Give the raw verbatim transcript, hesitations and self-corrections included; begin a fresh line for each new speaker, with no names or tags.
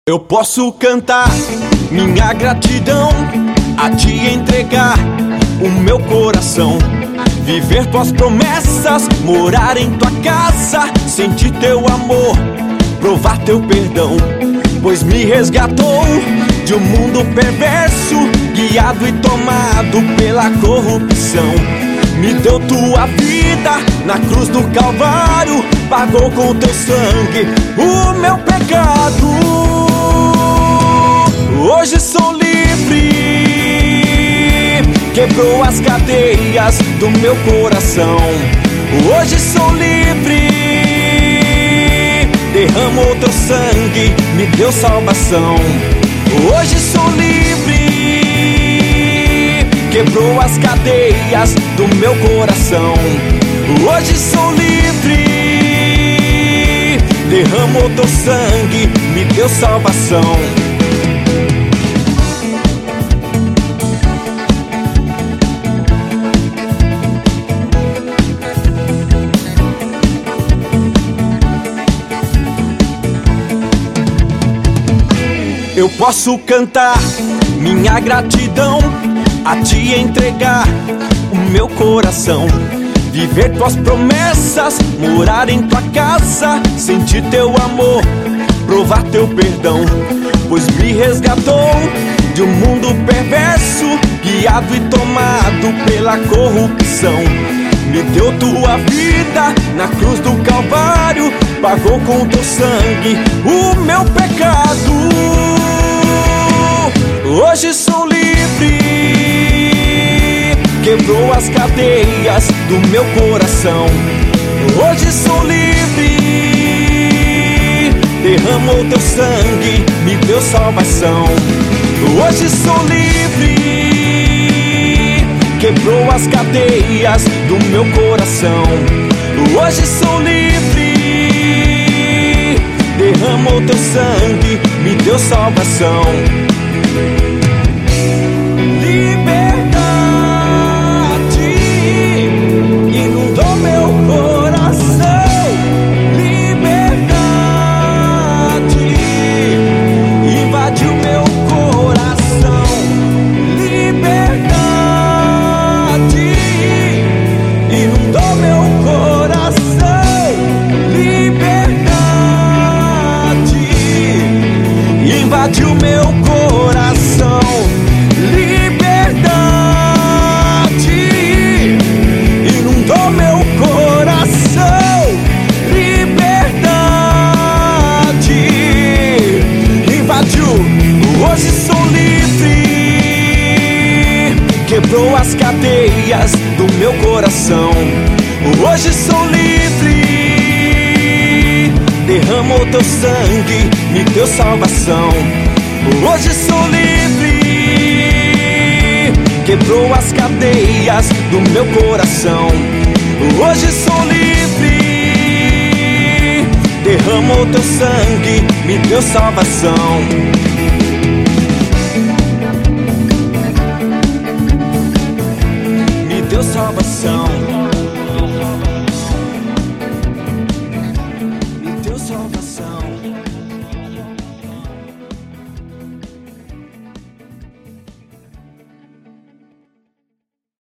Eu posso cantar minha gratidão, a te entregar o meu coração, viver tuas promessas, morar em tua casa, sentir teu amor, provar teu perdão, pois me resgatou de um mundo perverso, guiado e tomado pela corrupção. Me deu tua vida na cruz do Calvário, pagou com teu sangue o meu pecado. Hoje sou livre, quebrou as cadeias do meu coração. Hoje sou livre, derramou teu sangue, me deu salvação. Hoje sou livre, quebrou as cadeias do meu coração. Hoje sou livre, derramou teu sangue, me deu salvação. Eu posso cantar minha gratidão, a te entregar o meu coração, viver tuas promessas, morar em tua casa, sentir teu amor, provar teu perdão, pois me resgatou de um mundo perverso, guiado e tomado pela corrupção. Me deu tua vida na cruz do Calvário, pagou com teu sangue o meu pecado. Hoje sou livre, quebrou as cadeias do meu coração. Hoje sou livre, derramou teu sangue, me deu salvação. Hoje sou livre, quebrou as cadeias do meu coração. Hoje sou livre, derramou teu sangue, me deu salvação. Liberdade inundou meu coração. Liberdade invadiu meu coração. Liberdade inundou meu coração. Liberdade invadiu meu coração. Liberdade inundou meu coração. Liberdade invadiu. Hoje sou livre, quebrou as cadeias do meu coração. Hoje sou livre, derramou teu sangue, me deu salvação. Hoje sou livre, quebrou as cadeias do meu coração. Hoje sou livre, derramou teu sangue, me deu salvação.